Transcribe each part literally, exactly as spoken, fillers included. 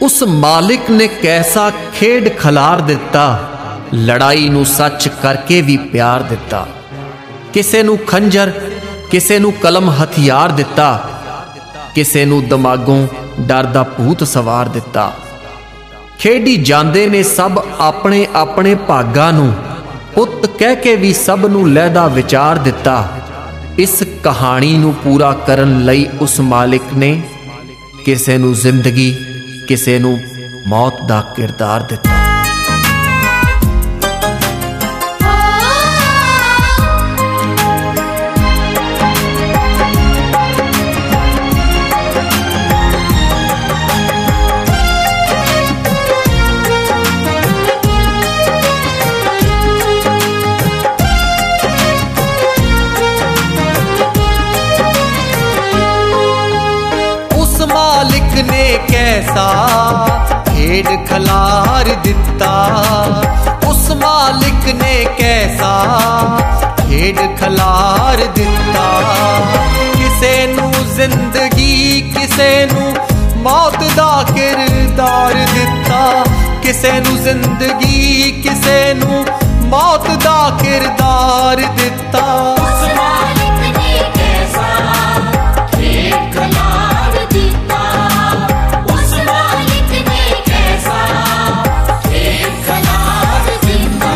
उस मालिक ने कैसा खेड खलार दिता, लड़ाई नू सच करके भी प्यार दिता। किसे नू खंजर, किसे नू कलम हथियार दिता, किसे नू दिमागों डर दा भूत सवार दिता। खेडी जांदे ने सब अपने अपने भागां नू, पुत कह के भी सब नू लहदा विचार दिता। इस कहानी नू पूरा करन लई उस मालिक ने किसे नू जिंदगी, किसे नू मौत दा किरदार दिता। मालिक ने कैसा खेड खलार दिता, उस मालिक ने कैसा खेड खलार दिता। किसे नू जिंदगी, किसे नू मौत दा किरदार दिता। किसे नू जिंदगी, किसे नू मौत दा किरदार दिता। उस मालिक ने कैसा खेड खलार दिता, उस मालिक ने कैसा खेड खलार दिता।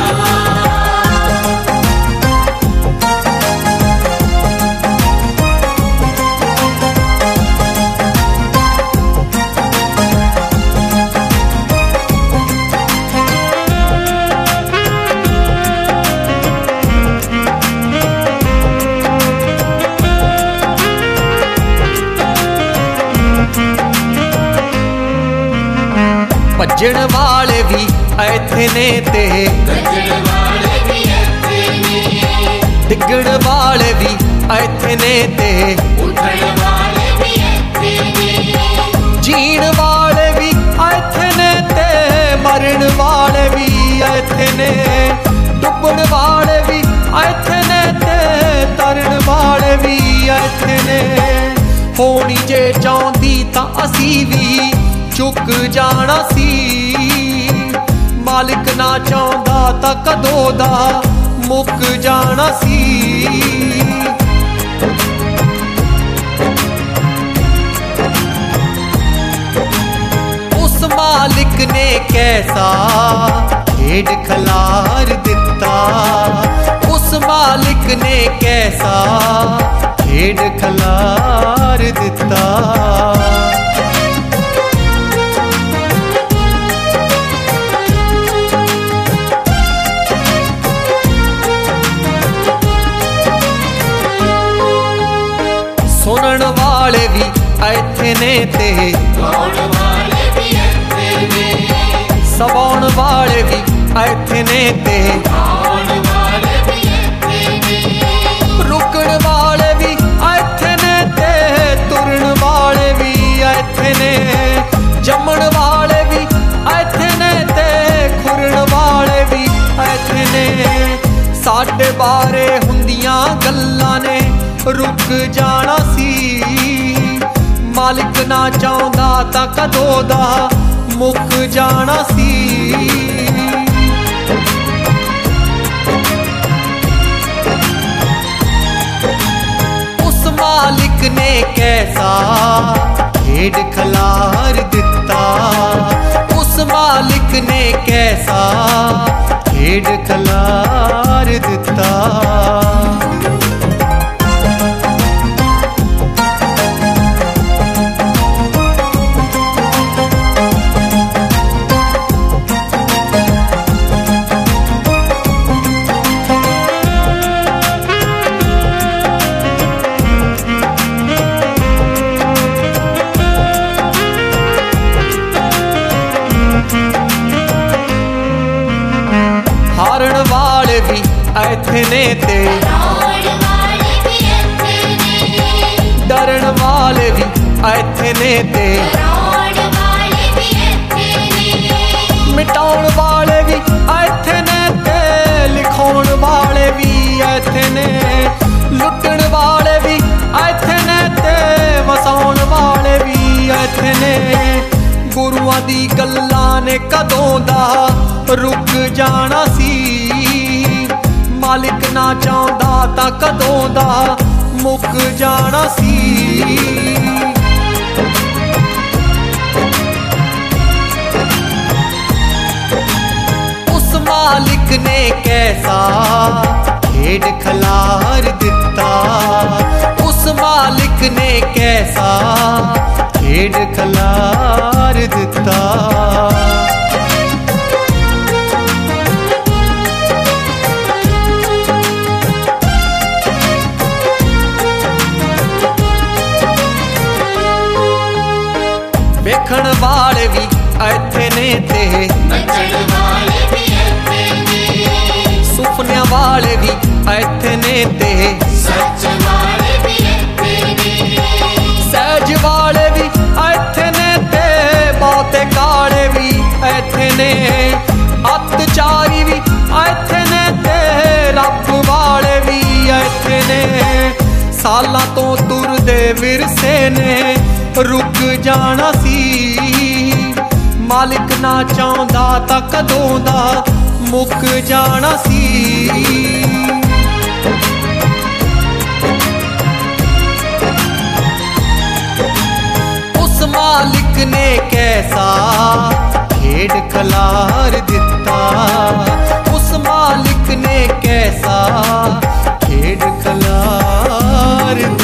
भज्जण वाले भी ऐथे ने ते, गजड़ वाले भी ऐथे ने, डिगण वाले भी ऐथे ने ते, उठण वाले भी ऐथे ने, जीण वाले भी ऐथे ने ते, मरण वाले भी ऐथे ने, डुबण वाले भी ऐथे ने ते, तरण वाले भी ऐथे ने। होनी जे चाहुंदी तां असी भी चुक जाना सी, मालिक ना चाहुंदा तां कदों दा मुक जाना सी। उस मालिक ने कैसा खेड खलार दिता, उस मालिक ने कैसा खेड खलार दिता। सुनन वाले भी ऐथे ने ते, गाउण वाले भी ऐथे ने, सवाउण वाले भी ऐथे ने ते, गाउण वाले भी ऐथे ने, रुकण वाले भी ऐथे ने ते, तुरन वाले भी ऐथे ने, जमण वाले भी ऐथे ने ते, खुरन वाले भी ऐथे ने। साडे बारे हुंदियां गल्लां ने रुक जाना सी, मालिक ना चाहुंदा तां कदों दा मुक जाना सी। उस मालिक ने कैसा खेड खलार दिता, उस मालिक ने कैसा खेड खलार दिता। हारण वाले भी ऐथे ने ते, गाउण वाले भी ऐथे ने, डरण वाले भी ऐथे ने ते, गाउण वाले भी ऐथे ने, मिटाउण वाले भी ऐथे ने ते, लिखाउण वाले भी ऐथे ने, लुटण वाले भी ऐथे ने ते, वसाउण वाले भी ऐथे ने। गुरुआं दी कदों दा रुक जाना सी, मालिक ना चाहुंदा तां कदों दा मुक जाना सी। उस मालिक ने कैसा खेड खलार दिता, उस मालिक ने कैसा खेड खलार दिता। वेखण वाले भी इत्थे ने ते नचण वाले भी इत्थे ने, सुपनिया वाले भी इत्थे ने ते सच वाले भी इत्थे ने, सहज वाले भी इत्थे ने ते बहुते काले भी इत्थे ने, अत्याचारी भी इत्थे ने ते रब वाले भी इत्थे ने। सालां तो तुरदे विरसे ने रुक जाना सी, मालिक ना चाहुंदा तां कदों दा मुक जाना सी। उस मालिक ने कैसा खेड खलार दिता, उस मालिक ने कैसा खेड खलार